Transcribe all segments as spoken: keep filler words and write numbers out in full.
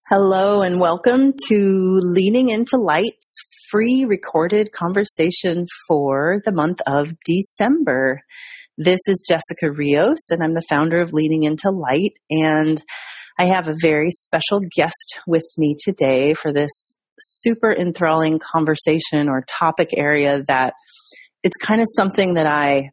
Hello and welcome to Leaning into Light's free recorded conversation for the month of December. This is Jessica Rios and I'm the founder of Leaning into Light, and I have a very special guest with me today for this super enthralling conversation or topic area that it's kind of something that I,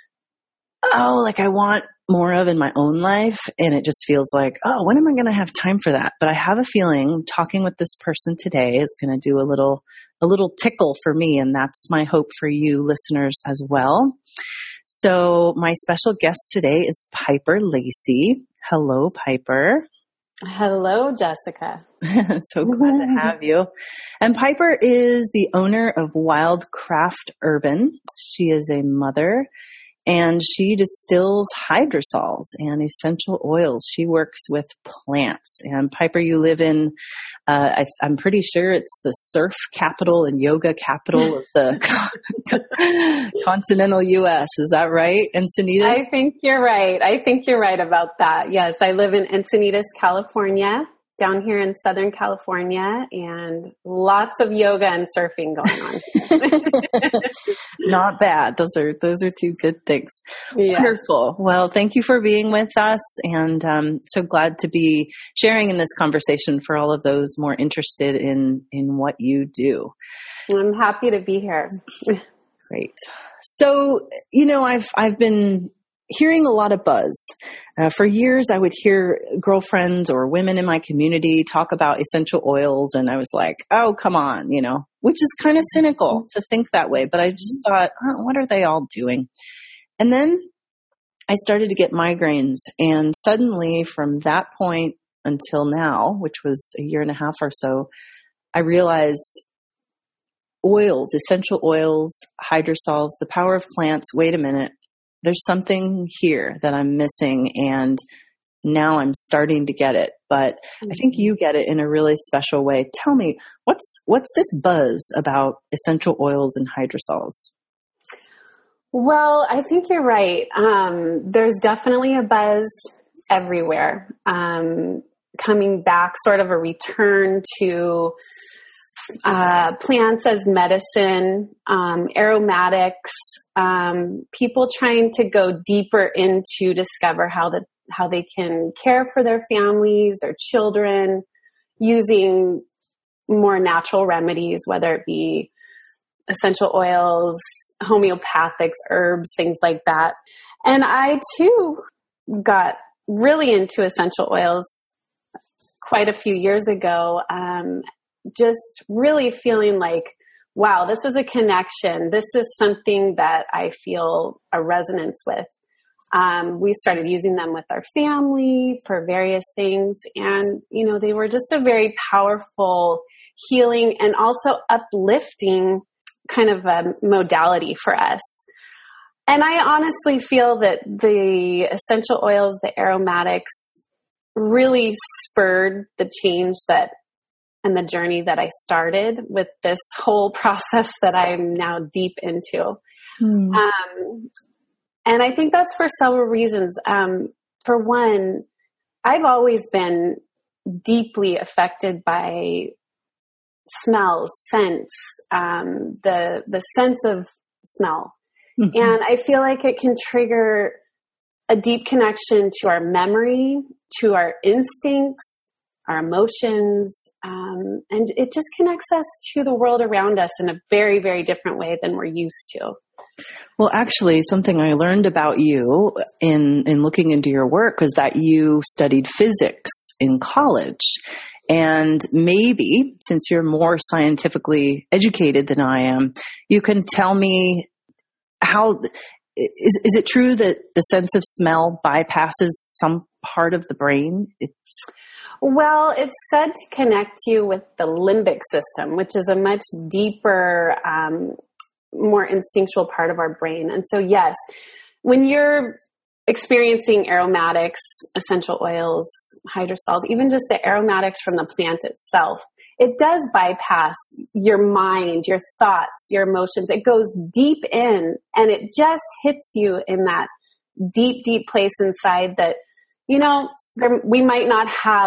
oh, like I want more of in my own life. And it just feels like, oh, when am I going to have time for that? But I have a feeling talking with this person today is going to do a little, a little tickle for me. And that's my hope for you listeners as well. So my special guest today is Piper Lacey. Hello, Piper. Hello, Jessica. So glad to have you. And Piper is the owner of Wildcraft Urban. She is a mother, and she distills hydrosols and essential oils. She works with plants. And Piper, you live in, uh, I, I'm pretty sure it's the surf capital and yoga capital of the continental U S. Is that right, Encinitas? I think you're right. I think you're right about that. Yes, I live in Encinitas, California, down here in Southern California, and lots of yoga and surfing going on. Not bad. Those are those are two good things. Yes. Wonderful. Well, thank you for being with us, and um, so glad to be sharing in this conversation for all of those more interested in in what you do. I'm happy to be here. Great. So, you know, I've I've been hearing a lot of buzz. Uh, for years, I would hear girlfriends or women in my community talk about essential oils, and I was like, oh, come on, you know, which is kind of cynical to think that way. But I just thought, oh, what are they all doing? And then I started to get migraines, and suddenly from that point until now, which was a year and a half or so, I realized oils, essential oils, hydrosols, the power of plants, wait a minute. There's something here that I'm missing, and now I'm starting to get it. But I think you get it in a really special way. Tell me, what's what's this buzz about essential oils and hydrosols? Well, I think you're right. Um, there's definitely a buzz everywhere. Um, coming back, sort of a return to Uh, plants as medicine, um, aromatics, um, people trying to go deeper into discover how the, how they can care for their families, their children, using more natural remedies, whether it be essential oils, homeopathics, herbs, things like that. And I too got really into essential oils quite a few years ago. Um, just really feeling like, wow, this is a connection. This is something that I feel a resonance with. Um, we started using them with our family for various things. And, you know, they were just a very powerful healing and also uplifting kind of a modality for us. And I honestly feel that the essential oils, the aromatics, really spurred the change that and the journey that I started with this whole process that I'm now deep into. Mm. Um, and I think that's for several reasons. Um, for one, I've always been deeply affected by smells, scents, um, the, the sense of smell. Mm-hmm. And I feel like it can trigger a deep connection to our memory, to our instincts, our emotions, um, and it just connects us to the world around us in a very, very different way than we're used to. Well, actually, something I learned about you in, in looking into your work was that you studied physics in college. And maybe, since you're more scientifically educated than I am, you can tell me how, is, is it true that the sense of smell bypasses some part of the brain? It, Well, it's said to connect you with the limbic system, which is a much deeper, um, more instinctual part of our brain. And so, yes, when you're experiencing aromatics, essential oils, hydrosols, even just the aromatics from the plant itself, it does bypass your mind, your thoughts, your emotions. It goes deep in, and it just hits you in that deep, deep place inside that, you know, there, we might not have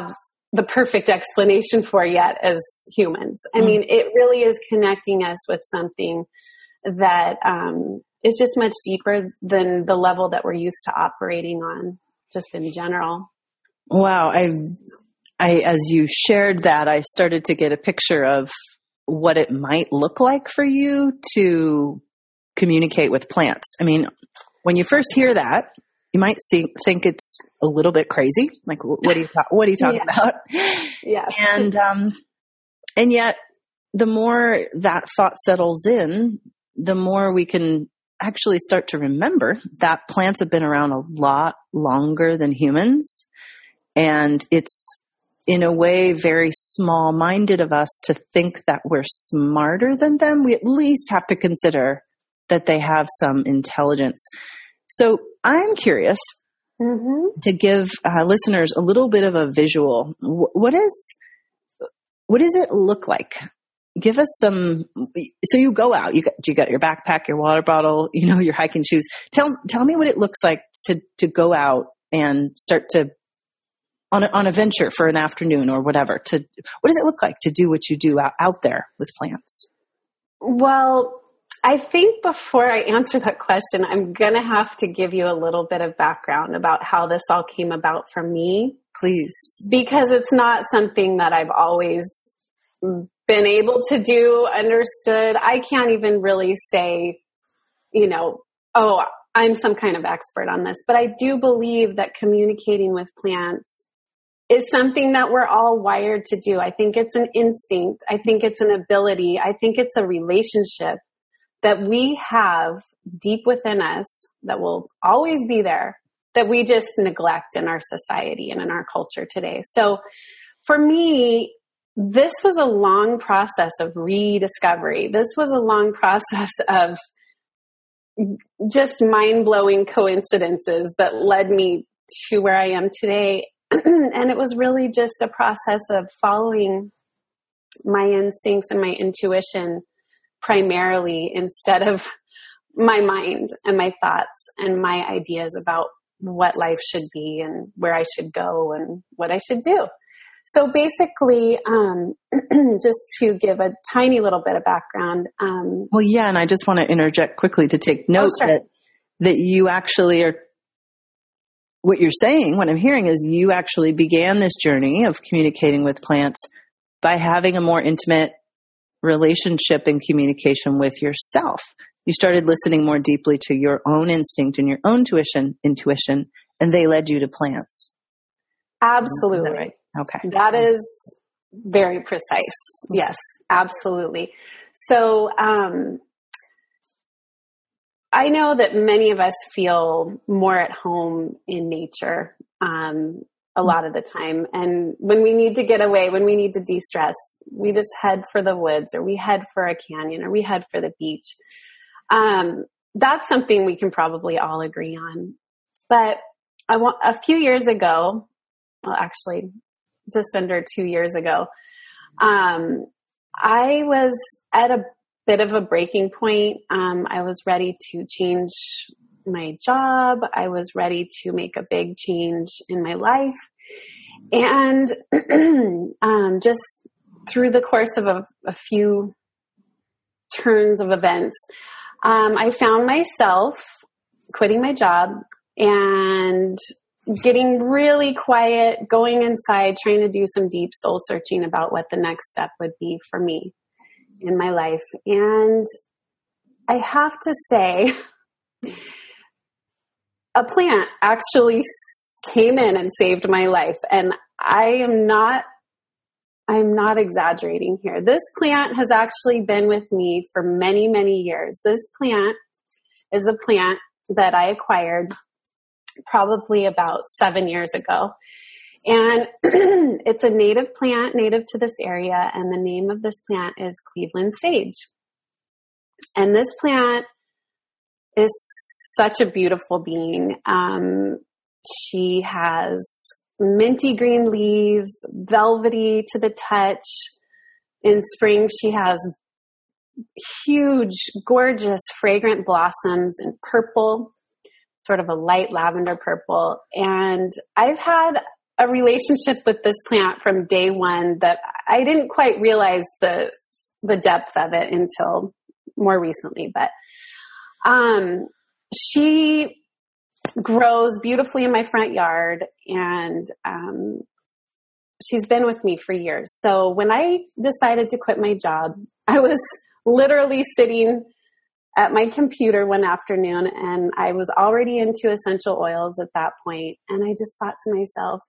the perfect explanation for yet as humans. I mean, it really is connecting us with something that um, is just much deeper than the level that we're used to operating on, just in general. Wow. I, I, as you shared that, I started to get a picture of what it might look like for you to communicate with plants. I mean, when you first hear that, you might see, think it's a little bit crazy. Like, what are you, what are you talking yeah. about? Yeah. And, um, and yet the more that thought settles in, the more we can actually start to remember that plants have been around a lot longer than humans. And it's in a way very small minded of us to think that we're smarter than them. We at least have to consider that they have some intelligence. So I'm curious mm-hmm. to give uh, listeners a little bit of a visual. What is, what does it look like? Give us some. So you go out. You got you got your backpack, your water bottle, you know, your hiking shoes. Tell tell me what it looks like to to go out and start to on a, on a venture for an afternoon or whatever. To what does it look like to do what you do out, out there with plants? Well, I think before I answer that question, I'm going to have to give you a little bit of background about how this all came about for me. Please. Because it's not something that I've always been able to do, understood. I can't even really say, you know, oh, I'm some kind of expert on this. But I do believe that communicating with plants is something that we're all wired to do. I think it's an instinct. I think it's an ability. I think it's a relationship that we have deep within us that will always be there, that we just neglect in our society and in our culture today. So for me, this was a long process of rediscovery. This was a long process of just mind-blowing coincidences that led me to where I am today. And it was really just a process of following my instincts and my intuition primarily, instead of my mind and my thoughts and my ideas about what life should be and where I should go and what I should do. So basically, um, just to give a tiny little bit of background. Um, well, yeah, and I just want to interject quickly to take note oh, sure. that that you actually are, what you're saying, what I'm hearing is you actually began this journey of communicating with plants by having a more intimate relationship and communication with yourself. You started listening more deeply to your own instinct and your own tuition, intuition, and they led you to plants. Absolutely. Is that right? Okay. That is very precise. Yes, absolutely. So, um, I know that many of us feel more at home in nature, um, a lot of the time. And when we need to get away, when we need to de-stress, we just head for the woods, or we head for a canyon, or we head for the beach. Um, that's something we can probably all agree on. But I want, a few years ago, well, actually just under two years ago, um, I was at a bit of a breaking point. Um, I was ready to change my job. I was ready to make a big change in my life. And um, just through the course of a, a few turns of events, um, I found myself quitting my job and getting really quiet, going inside, trying to do some deep soul searching about what the next step would be for me in my life. And I have to say, a plant actually came in and saved my life. And I am not, I'm not exaggerating here. This plant has actually been with me for many, many years. This plant is a plant that I acquired probably about seven years ago. And it's a native plant, native to this area. And the name of this plant is Cleveland sage. And this plant is such a beautiful being. Um, she has minty green leaves, velvety to the touch. In spring, she has huge, gorgeous, fragrant blossoms in purple, sort of a light lavender purple. And I've had a relationship with this plant from day one that I didn't quite realize the the depth of it until more recently. But um, she grows beautifully in my front yard, and um, she's been with me for years. So when I decided to quit my job, I was literally sitting at my computer one afternoon, and I was already into essential oils at that point. And I just thought to myself,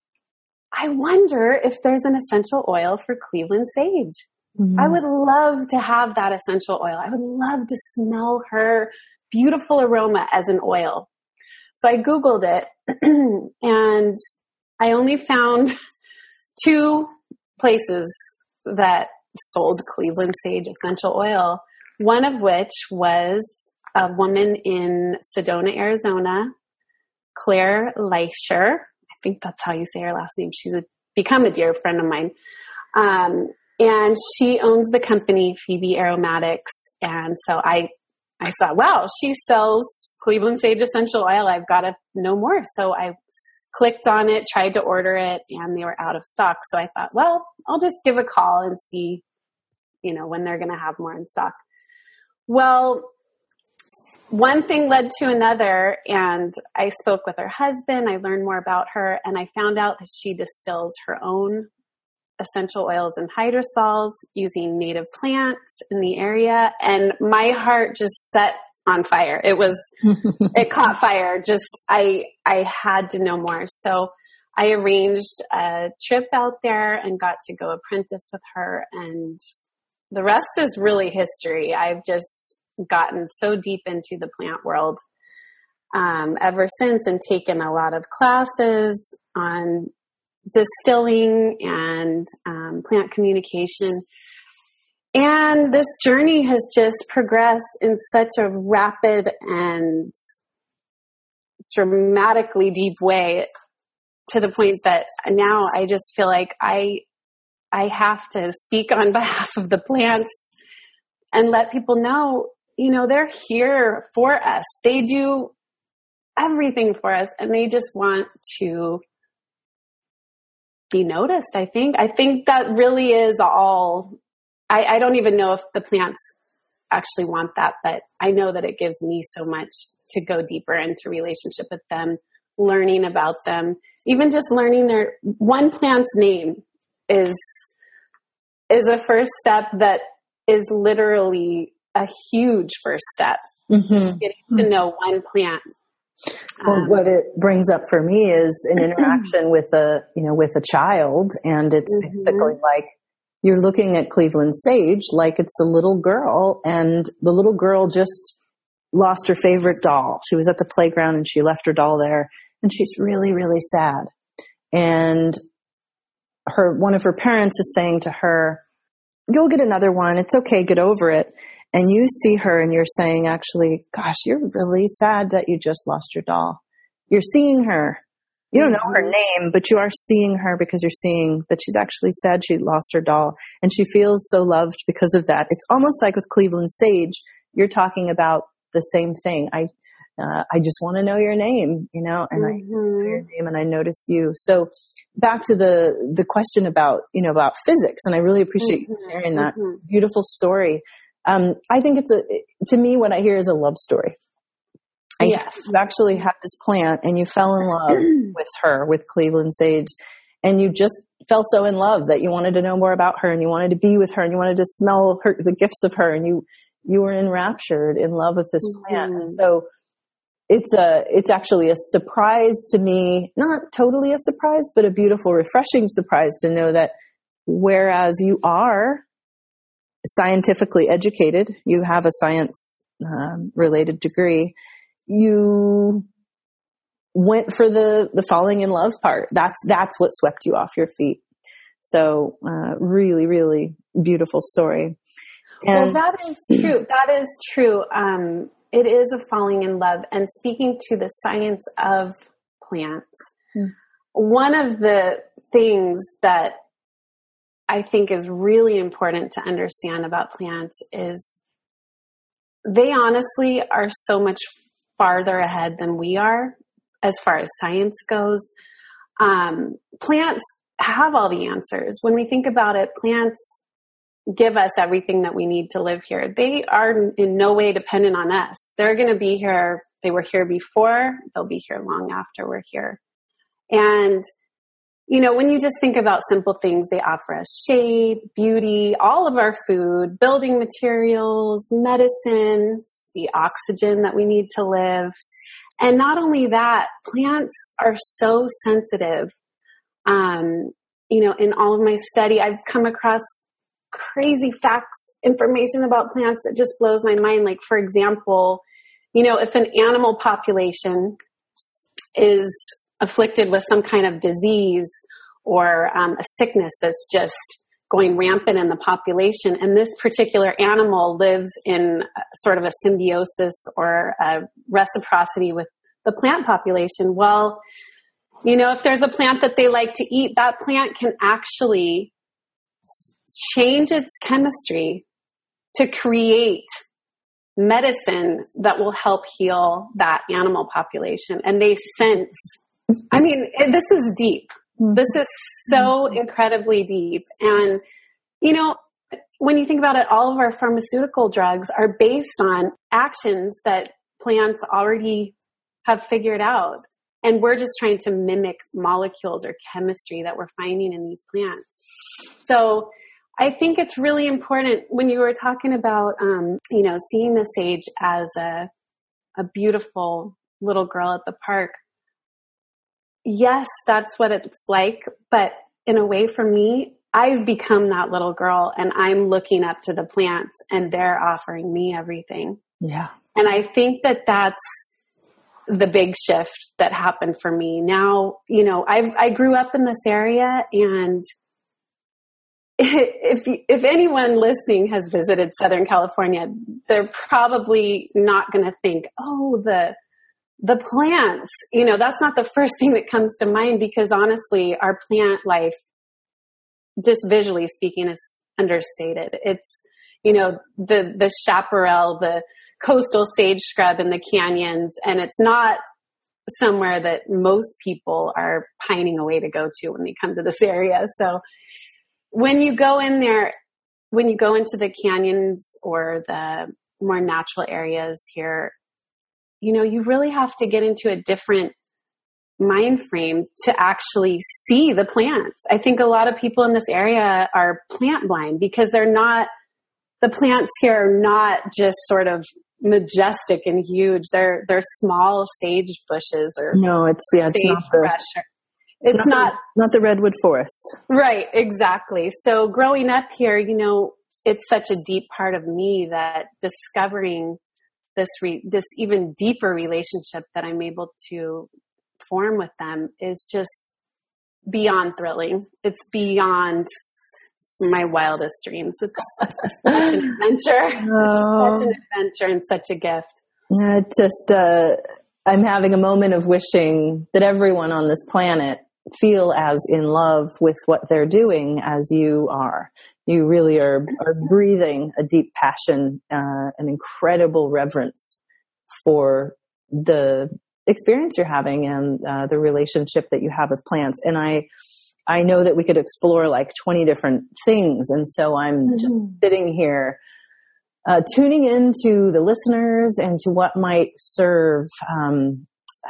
I wonder if there's an essential oil for Cleveland sage. Mm-hmm. I would love to have that essential oil. I would love to smell her beautiful aroma as an oil. So I Googled it, and I only found two places that sold Cleveland sage essential oil, one of which was a woman in Sedona, Arizona, Claire Leischer. I think that's how you say her last name. She's a, become a dear friend of mine. Um, and she owns the company Phoebe Aromatics. And so I, I thought, wow, she sells Cleveland sage essential oil. I've got to know more. So I clicked on it, tried to order it, and they were out of stock. So I thought, well, I'll just give a call and see, you know, when they're going to have more in stock. Well, one thing led to another, and I spoke with her husband. I learned more about her, and I found out that she distills her own essential oils and hydrosols using native plants in the area. And my heart just set on fire. It was, it caught fire. Just, I, I had to know more. So I arranged a trip out there and got to go apprentice with her. And the rest is really history. I've just gotten so deep into the plant world um, ever since, and taken a lot of classes on distilling and um, plant communication. And this journey has just progressed in such a rapid and dramatically deep way, to the point that now I just feel like I I have to speak on behalf of the plants and let people know, you know, they're here for us. They do everything for us, and they just want to be noticed. I think, I think that really is all. I, I don't even know if the plants actually want that, but I know that it gives me so much to go deeper into relationship with them, learning about them, even just learning their one plant's name is, is a first step that is literally a huge first step. Mm-hmm. Just getting to know one plant. Well, um, what it brings up for me is an interaction with a, you know, with a child. And it's mm-hmm. basically like you're looking at Cleveland sage like it's a little girl, and the little girl just lost her favorite doll. She was at the playground and she left her doll there, and she's really, really sad. And her, one of her parents is saying to her, "You'll get another one. It's okay. Get over it." And you see her and you're saying, actually, gosh, you're really sad that you just lost your doll. You're seeing her. You don't know her name, but you are seeing her because you're seeing that she's actually sad she lost her doll. And she feels so loved because of that. It's almost like with Cleveland sage, you're talking about the same thing. I, uh, I just want to know your name, you know, and mm-hmm. I know your name and I notice you. So back to the, the question about, you know, about physics. And I really appreciate mm-hmm. you sharing that mm-hmm. beautiful story. Um, I think it's a, to me, what I hear is a love story. I yes. You actually had this plant and you fell in love with her, with Cleveland sage, and you just fell so in love that you wanted to know more about her and you wanted to be with her and you wanted to smell her, the gifts of her, and you, you were enraptured in love with this mm-hmm. plant. And so it's a, it's actually a surprise to me, not totally a surprise, but a beautiful, refreshing surprise to know that whereas you are scientifically educated, you have a science um, related degree, you went for the, the falling in love part. That's, that's what swept you off your feet. So, uh, really, really beautiful story. And well, that is true. That is true. Um, it is a falling in love. And speaking to the science of plants, mm. one of the things that I think is really important to understand about plants is they honestly are so much farther ahead than we are as far as science goes. Um, plants have all the answers. When we think about it, plants give us everything that we need to live here. They are in no way dependent on us. They're going to be here. They were here before. They'll be here long after we're here. And, you know, when you just think about simple things, they offer us shade, beauty, all of our food, building materials, medicine, the oxygen that we need to live. And not only that, plants are so sensitive. Um, you know, in all of my study, I've come across crazy facts, information about plants that just blows my mind. Like, for example, you know, if an animal population is afflicted with some kind of disease or um, a sickness that's just going rampant in the population, and this particular animal lives in sort of a symbiosis or a reciprocity with the plant population, well, you know, if there's a plant that they like to eat, that plant can actually change its chemistry to create medicine that will help heal that animal population. And they sense, I mean, this is deep. This is so incredibly deep. And, you know, when you think about it, all of our pharmaceutical drugs are based on actions that plants already have figured out. And we're just trying to mimic molecules or chemistry that we're finding in these plants. So I think it's really important when you were talking about, um, you know, seeing the sage as a, a beautiful little girl at the park. Yes, that's what it's like. But in a way, for me, I've become that little girl, and I'm looking up to the plants, and they're offering me everything. Yeah. And I think that that's the big shift that happened for me. Now, you know, I I grew up in this area, and if if anyone listening has visited Southern California, they're probably not going to think, oh, the the plants. You know, that's not the first thing that comes to mind, because honestly, our plant life, just visually speaking, is understated. It's, you know, the the chaparral, the coastal sage scrub in the canyons, and it's not somewhere that most people are pining away to go to when they come to this area. So when you go in there, when you go into the canyons or the more natural areas here, you know, you really have to get into a different mind frame to actually see the plants. I think a lot of people in this area are plant blind because they're not, the plants here are not just sort of majestic and huge. They're, they're small sage bushes or no, it's, yeah, it's not the, brush. It's not, not, the, not the redwood forest. Right. Exactly. So growing up here, you know, it's such a deep part of me that discovering this, re, this even deeper relationship that I'm able to form with them is just beyond thrilling. It's beyond my wildest dreams. It's such an adventure. Oh. It's such an adventure and such a gift. Yeah, it's just, uh, I'm having a moment of wishing that everyone on this planet feel as in love with what they're doing as you are. You really are, are breathing a deep passion, uh, an incredible reverence for the experience you're having and uh, the relationship that you have with plants. And I, I know that we could explore like twenty different things. And so I'm mm-hmm. just sitting here, uh, tuning into the listeners and to what might serve, um,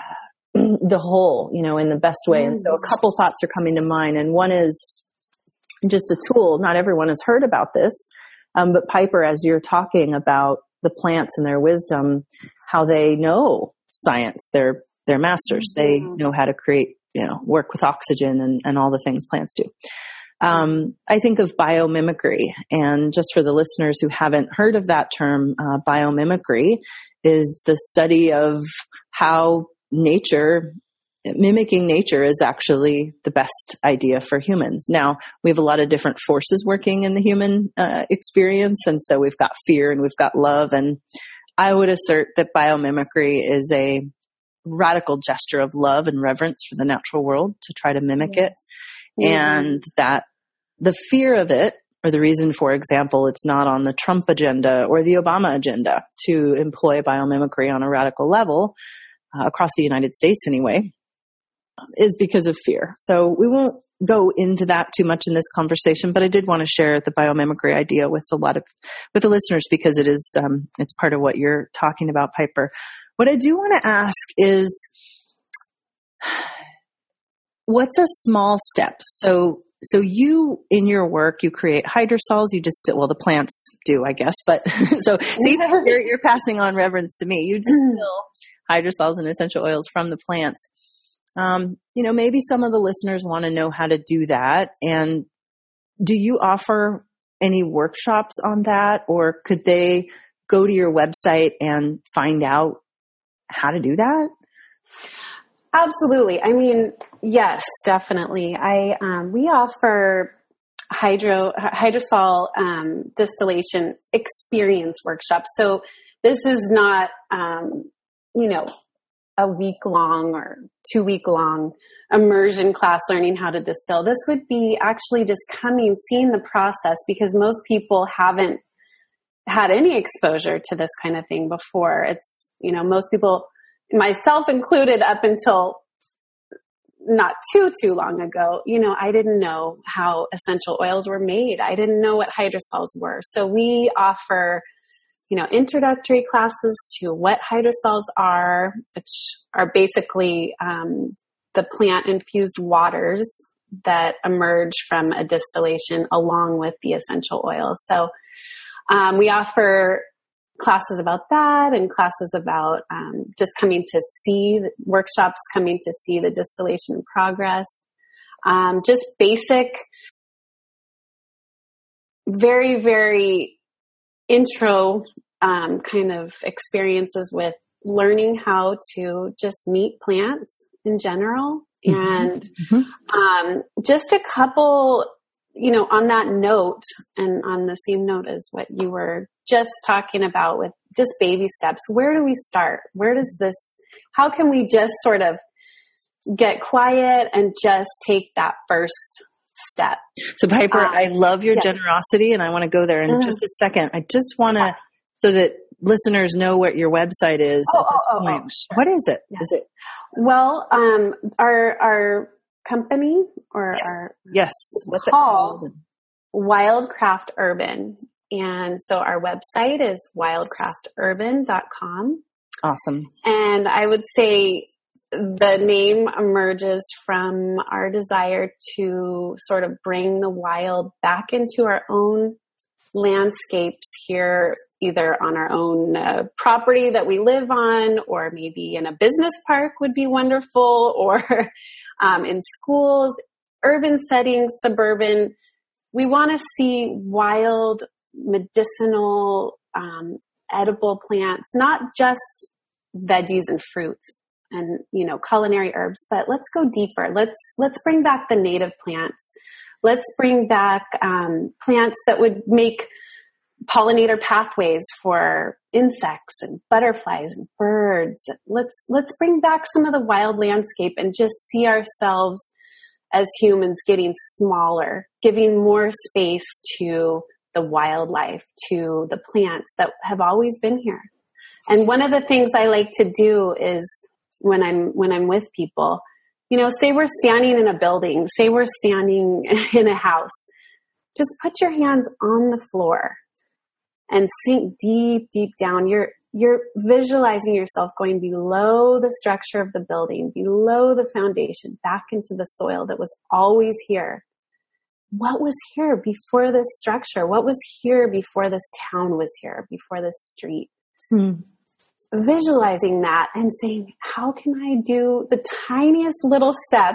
the whole, you know, in the best way. Mm-hmm. And so a couple thoughts are coming to mind. And one is just a tool. Not everyone has heard about this. Um, but Piper, as you're talking about the plants and their wisdom, how they know science, they're, they're masters. Mm-hmm. They know how to create, you know, work with oxygen and, and all the things plants do. Um, I think of biomimicry, and just for the listeners who haven't heard of that term, uh, biomimicry is the study of how nature, mimicking nature is actually the best idea for humans. Now, we have a lot of different forces working in the human uh, experience, and so we've got fear and we've got love, and I would assert that biomimicry is a radical gesture of love and reverence for the natural world to try to mimic yes. it. Mm-hmm. And that the fear of it, or the reason, for example, it's not on the Trump agenda or the Obama agenda to employ biomimicry on a radical level, uh, across the United States anyway, is because of fear. So we won't go into that too much in this conversation, but I did want to share the biomimicry idea with a lot of, with the listeners, because it is, um, it's part of what you're talking about, Piper. What I do want to ask is, what's a small step? So, so you, in your work, you create hydrosols, you distill, well, the plants do, I guess, but so, see, you're, you're passing on reverence to me. You distill hydrosols and essential oils from the plants. Um, you know, maybe some of the listeners want to know how to do that. And do you offer any workshops on that, or could they go to your website and find out how to do that? Absolutely. I mean, yes, definitely. I, um, we offer hydro, hydrosol, um, distillation experience workshops. So this is not, um, you know, a week long or two week long immersion class learning how to distill. This would be actually just coming, seeing the process, because most people haven't had any exposure to this kind of thing before. It's, you know, most people, myself included, up until not too, too long ago, you know, I didn't know how essential oils were made. I didn't know what hydrosols were. So we offer, you know, introductory classes to what hydrosols are, which are basically um, the plant-infused waters that emerge from a distillation along with the essential oil. So um, we offer classes about that, and classes about um, just coming to see, workshops coming to see the distillation progress. Um, just basic, very, very intro um, kind of experiences with learning how to just meet plants in general. And mm-hmm. um, just a couple, you know, on that note, and on the same note as what you were just talking about with just baby steps, where do we start? Where does this, how can we just sort of get quiet and just take that first step? So Piper, um, I love your yes. generosity, and I want to go there in mm-hmm. just a second. I just want to, so that listeners know what your website is oh, at this oh, point. Oh, oh, sure. What is it? Yeah. Is it? Well, um, our, our company or yes. our yes. What's it called? called? Wildcraft Urban. And so our website is wildcraft urban dot com. Awesome. And I would say the name emerges from our desire to sort of bring the wild back into our own landscapes here, either on our own uh, property that we live on, or maybe in a business park would be wonderful, or um, in schools, urban settings, suburban. We want to see wild, medicinal, um, edible plants, not just veggies and fruits and, you know, culinary herbs, but let's go deeper. Let's, let's bring back the native plants. Let's bring back, um, plants that would make pollinator pathways for insects and butterflies and birds. Let's, let's bring back some of the wild landscape and just see ourselves as humans getting smaller, giving more space to the wildlife, to the plants that have always been here. And one of the things I like to do is when I'm, when I'm with people, you know, say we're standing in a building, say we're standing in a house, just put your hands on the floor and sink deep, deep down. You're, you're visualizing yourself going below the structure of the building, below the foundation, back into the soil that was always here. What was here before this structure? What was here before this town was here, before this street? Hmm. Visualizing that and saying, how can I do the tiniest little step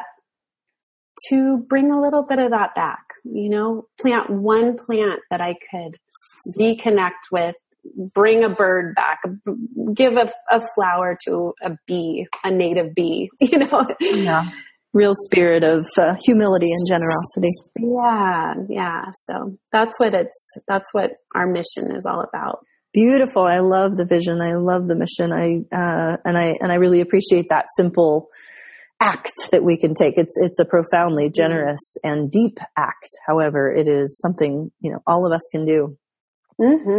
to bring a little bit of that back? You know, plant one plant that I could reconnect with, bring a bird back, give a, a flower to a bee, a native bee, you know? Yeah. Real spirit of uh, humility and generosity. Yeah. Yeah. So that's what it's, that's what our mission is all about. Beautiful. I love the vision. I love the mission. I, uh, and I, and I really appreciate that simple act that we can take. It's, it's a profoundly generous and deep act. However, it is something, you know, all of us can do.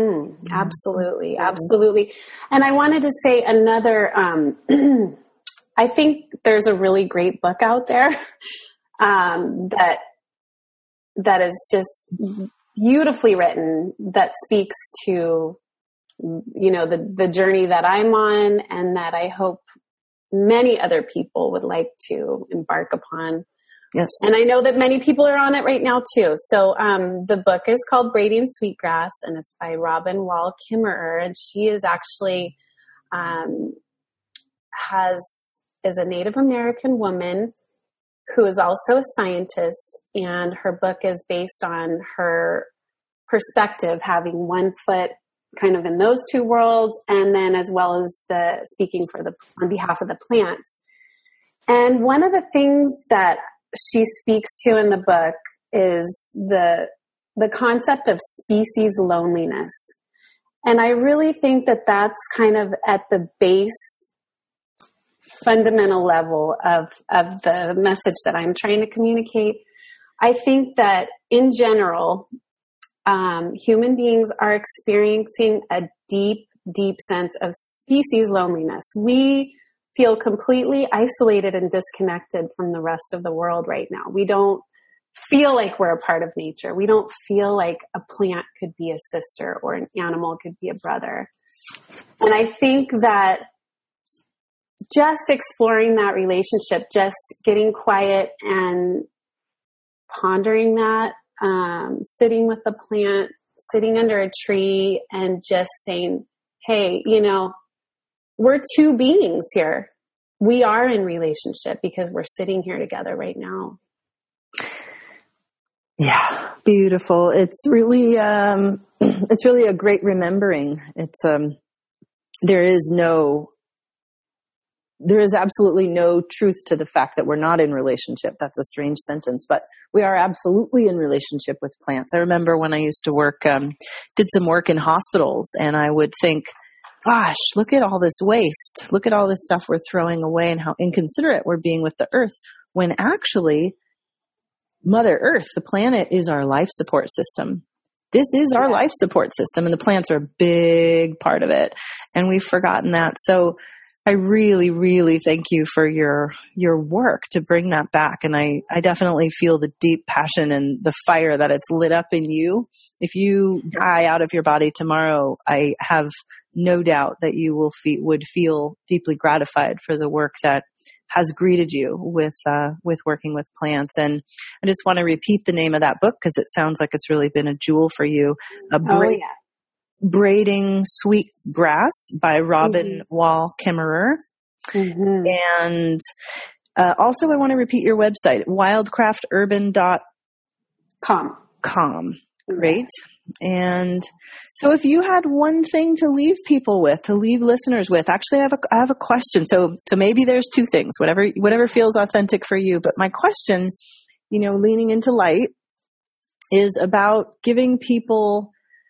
Mm-hmm. Absolutely. Absolutely. And I wanted to say another, um, I think there's a really great book out there um, that that is just beautifully written, that speaks to, you know, the, the journey that I'm on, and that I hope many other people would like to embark upon. Yes. And I know that many people are on it right now too. So um, the book is called Braiding Sweetgrass, and it's by Robin Wall Kimmerer. And she is actually, um, has, is a Native American woman who is also a scientist. And her book is based on her perspective, having one foot kind of in those two worlds, and then as well as the speaking for the, on behalf of the plants. And one of the things that she speaks to in the book is the the concept of species loneliness. And I really think that that's kind of at the base, fundamental level of, of the message that I'm trying to communicate. I think that in general, um, human beings are experiencing a deep, deep sense of species loneliness. We feel completely isolated and disconnected from the rest of the world right now. We don't feel like we're a part of nature. We don't feel like a plant could be a sister or an animal could be a brother. And I think that just exploring that relationship, just getting quiet and pondering that, um, sitting with the plant, sitting under a tree, and just saying, hey, you know, we're two beings here. We are in relationship because we're sitting here together right now. Yeah, beautiful. It's really, um, it's really a great remembering. It's, um, there is no, there is absolutely no truth to the fact that we're not in relationship. That's a strange sentence, but we are absolutely in relationship with plants. I remember when I used to work, um, did some work in hospitals, and I would think, gosh, look at all this waste. Look at all this stuff we're throwing away and how inconsiderate we're being with the earth, when actually Mother Earth, the planet, is our life support system. This is our life support system, and the plants are a big part of it. And we've forgotten that. So I really, really thank you for your your work to bring that back. And I, I definitely feel the deep passion and the fire that it's lit up in you. If you die out of your body tomorrow, I have no doubt that you will fe- would feel deeply gratified for the work that has greeted you with uh, with working with plants. And I just want to repeat the name of that book because it sounds like it's really been a jewel for you. A oh, bra- yeah. Braiding Sweetgrass by Robin Mm-hmm. Wall Kimmerer. Mm-hmm. And uh, also I want to repeat your website, wildcraft urban dot com. Great. And so if you had one thing to leave people with, to leave listeners with, actually I have a, I have a question. So, so maybe there's two things, whatever, whatever feels authentic for you. But my question, you know, leaning into light, is about giving people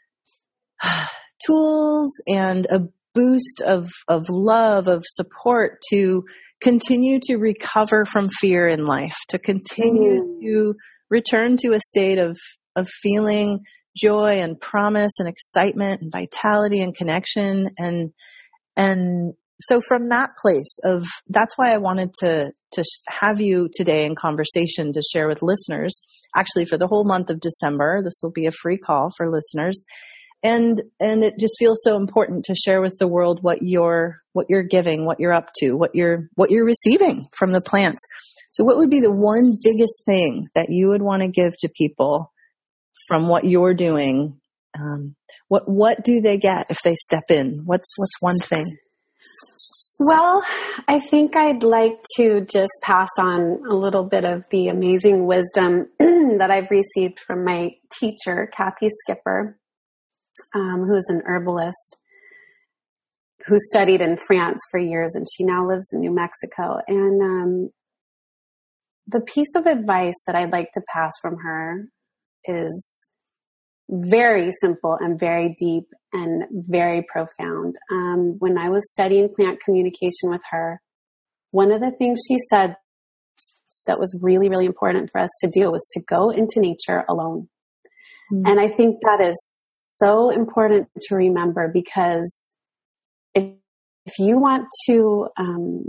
tools and a boost of, of love, of support to continue to recover from fear in life, to continue mm. to return to a state of, of feeling joy and promise and excitement and vitality and connection. And, and so from that place of, that's why I wanted to, to have you today in conversation to share with listeners, actually for the whole month of December. This will be a free call for listeners. And, and it just feels so important to share with the world what you're, what you're giving, what you're up to, what you're, what you're receiving from the plants. So what would be the one biggest thing that you would want to give to people from what you're doing? Um, what, what do they get if they step in? What's, what's one thing? Well, I think I'd like to just pass on a little bit of the amazing wisdom that I've received from my teacher, Kathy Skipper, um, who's an herbalist who studied in France for years, and she now lives in New Mexico. And um, the piece of advice that I'd like to pass from her is very simple and very deep and very profound. Um, when I was studying plant communication with her, one of the things she said that was really, really important for us to do was to go into nature alone. Mm-hmm. And I think that is so important to remember, because if, if you want to um,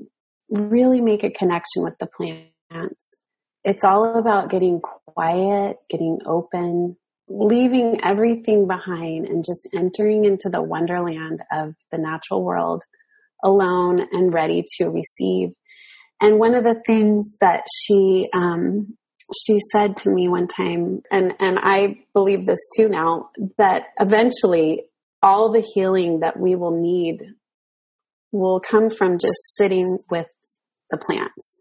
really make a connection with the plants. It's all about getting quiet, getting open, leaving everything behind and just entering into the wonderland of the natural world alone and ready to receive. And one of the things that she, um, she said to me one time, and, and I believe this too now, that eventually all the healing that we will need will come from just sitting with the plants.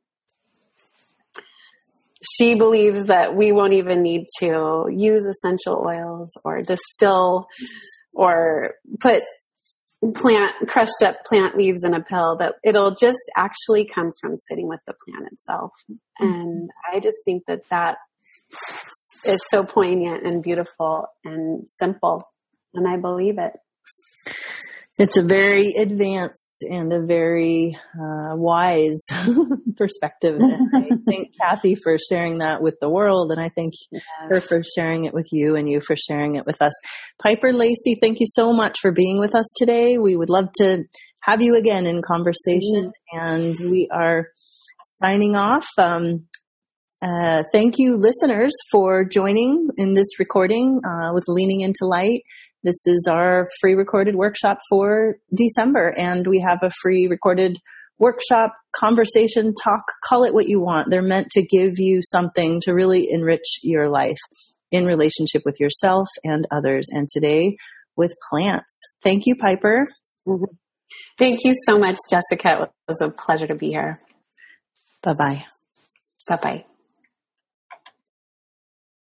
She believes that we won't even need to use essential oils or distill or put plant, crushed up plant leaves in a pill, that it'll just actually come from sitting with the plant itself. And I just think that that is so poignant and beautiful and simple. And I believe it. It's a very advanced and a very uh, wise perspective. And I thank Kathy for sharing that with the world. And I thank yes. her for sharing it with you, and you for sharing it with us. Piper Lacey, thank you so much for being with us today. We would love to have you again in conversation. Mm-hmm. And we are signing off. Um, uh, thank you, listeners, for joining in this recording uh, with Leaning into Light. This is our free recorded workshop for December, and we have a free recorded workshop, conversation, talk, call it what you want. They're meant to give you something to really enrich your life in relationship with yourself and others, and today with plants. Thank you, Piper. Mm-hmm. Thank you so much, Jessica. It was a pleasure to be here. Bye-bye. Bye-bye.